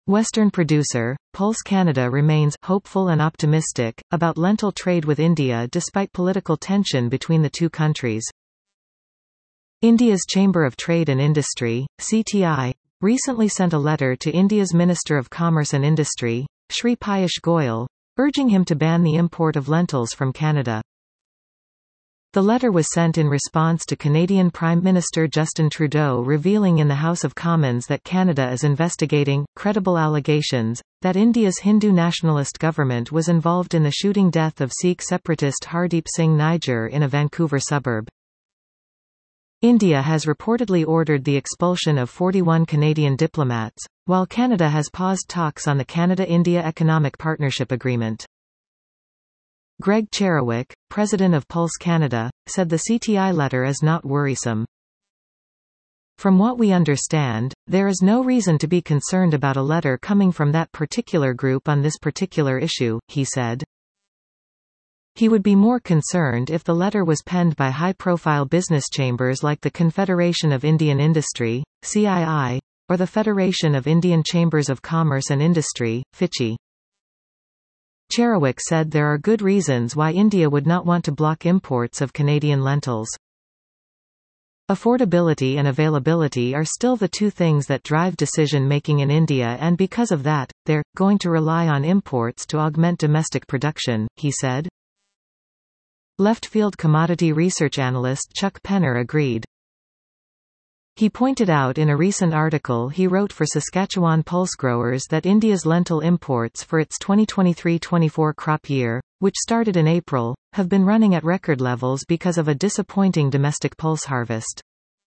Western producer, Pulse Canada remains hopeful and optimistic about lentil trade with India despite political tension between the two countries. India's Chamber of Trade and Industry, CTI, recently sent a letter to India's Minister of Commerce and Industry, Shri Piyush Goyal, urging him to ban the import of lentils from Canada. The letter was sent in response to Canadian Prime Minister Justin Trudeau revealing in the House of Commons that Canada is investigating credible allegations that India's Hindu nationalist government was involved in the shooting death of Sikh separatist Hardeep Singh Nijjar in a Vancouver suburb. India has reportedly ordered the expulsion of 41 Canadian diplomats, while Canada has paused talks on the Canada-India Economic Partnership Agreement. Greg Cherewick, president of Pulse Canada, said the CTI letter is not worrisome. From what we understand, there is no reason to be concerned about a letter coming from that particular group on this particular issue, he said. He would be more concerned if the letter was penned by high-profile business chambers like the Confederation of Indian Industry, CII, or the Federation of Indian Chambers of Commerce and Industry, FICCI. Cherewick said there are good reasons why India would not want to block imports of Canadian lentils. Affordability and availability are still the two things that drive decision-making in India, and because of that, they're going to rely on imports to augment domestic production, he said. Left-field commodity research analyst Chuck Penner agreed. He pointed out in a recent article he wrote for Saskatchewan Pulse Growers that India's lentil imports for its 2023-24 crop year, which started in April, have been running at record levels because of a disappointing domestic pulse harvest.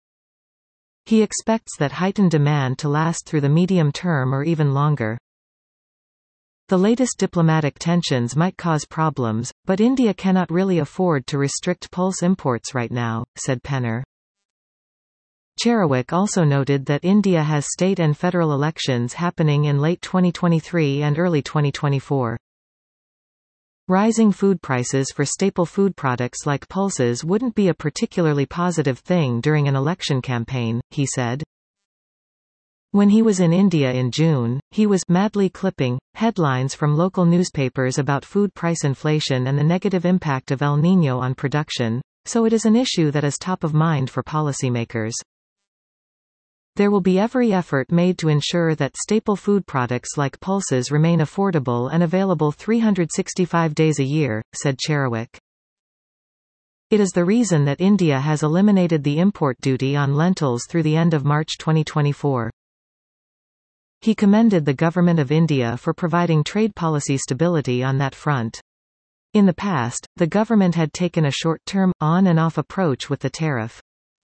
He expects that heightened demand to last through the medium term or even longer. The latest diplomatic tensions might cause problems, but India cannot really afford to restrict pulse imports right now, said Penner. Cherewick also noted that India has state and federal elections happening in late 2023 and early 2024. Rising food prices for staple food products like pulses wouldn't be a particularly positive thing during an election campaign, he said. When he was in India in June, he was madly clipping headlines from local newspapers about food price inflation and the negative impact of El Niño on production, so it is an issue that is top of mind for policymakers. There will be every effort made to ensure that staple food products like pulses remain affordable and available 365 days a year, said Cherewick. It is the reason that India has eliminated the import duty on lentils through the end of March 2024. He commended the Government of India for providing trade policy stability on that front. In the past, the government had taken a short-term, on-and-off approach with the tariff.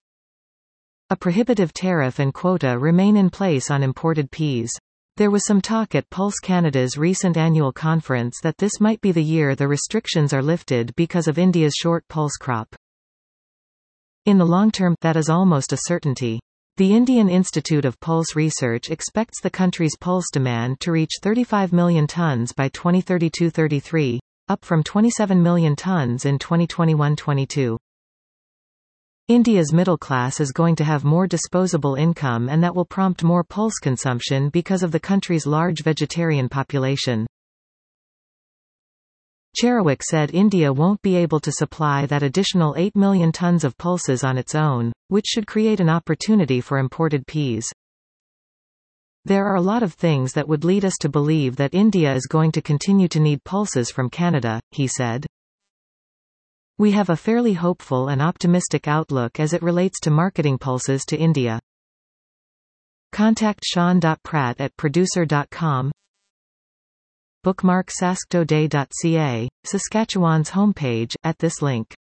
A prohibitive tariff and quota remain in place on imported peas. There was some talk at Pulse Canada's recent annual conference that this might be the year the restrictions are lifted because of India's short pulse crop. In the long term, that is almost a certainty. The Indian Institute of Pulse Research expects the country's pulse demand to reach 35 million tonnes by 2032-33, up from 27 million tonnes in 2021-22. India's middle class is going to have more disposable income, and that will prompt more pulse consumption because of the country's large vegetarian population. Cherewick said India won't be able to supply that additional 8 million tonnes of pulses on its own, which should create an opportunity for imported peas. There are a lot of things that would lead us to believe that India is going to continue to need pulses from Canada, he said. We have a fairly hopeful and optimistic outlook as it relates to marketing pulses to India. Contact sean.pratt@producer.com. Bookmark sasktoday.ca, Saskatchewan's homepage, at this link.